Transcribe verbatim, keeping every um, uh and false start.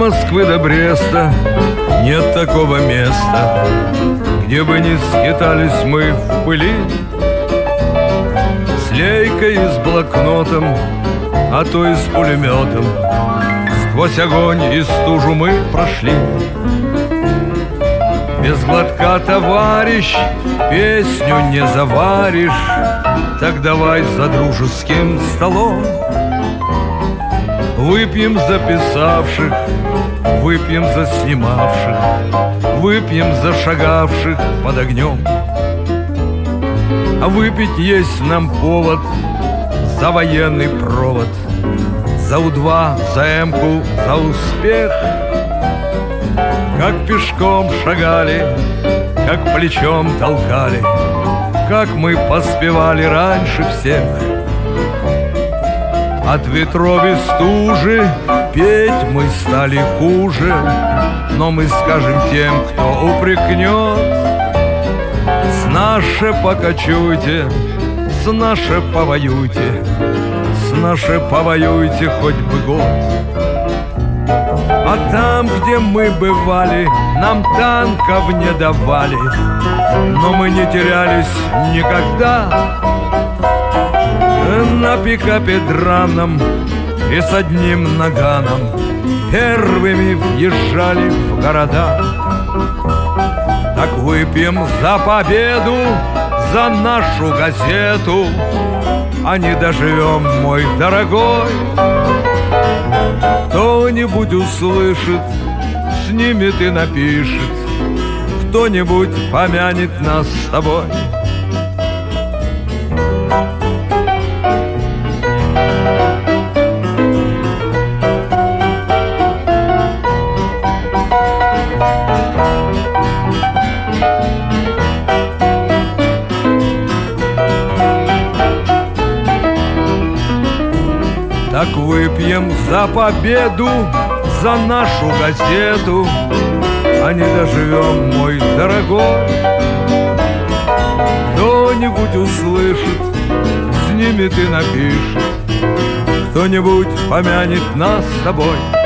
Москвы до Бреста нет такого места, где бы не скитались мы в пыли, с лейкой и с блокнотом, а то и с пулеметом. Сквозь огонь и стужу мы прошли. Без глотка, товарищ, песню не заваришь. Так давай за дружеским столом выпьем за писавших, выпьем за снимавших, выпьем за шагавших под огнем. А выпить есть нам повод за военный провод, за У-два, за Эмку, за успех. Как пешком шагали, как плечом толкали, как мы поспевали раньше всех. От ветров и стужи петь мы стали хуже, но мы скажем тем, кто упрекнет: с наше покачуйте, с наше повоюйте, с наше повоюйте хоть бы год. А там, где мы бывали, нам танков не давали, но мы не терялись никогда. На пикапе драном и с одним наганом первыми въезжали в города. Так выпьем за победу, за нашу газету, а не доживем, мой дорогой. Кто-нибудь услышит, снимет и напишет, кто-нибудь помянет нас с тобой. Так выпьем за победу, за нашу газету, а не доживем, мой дорогой. Кто-нибудь услышит, снимет и напишет, кто-нибудь помянет нас с тобой.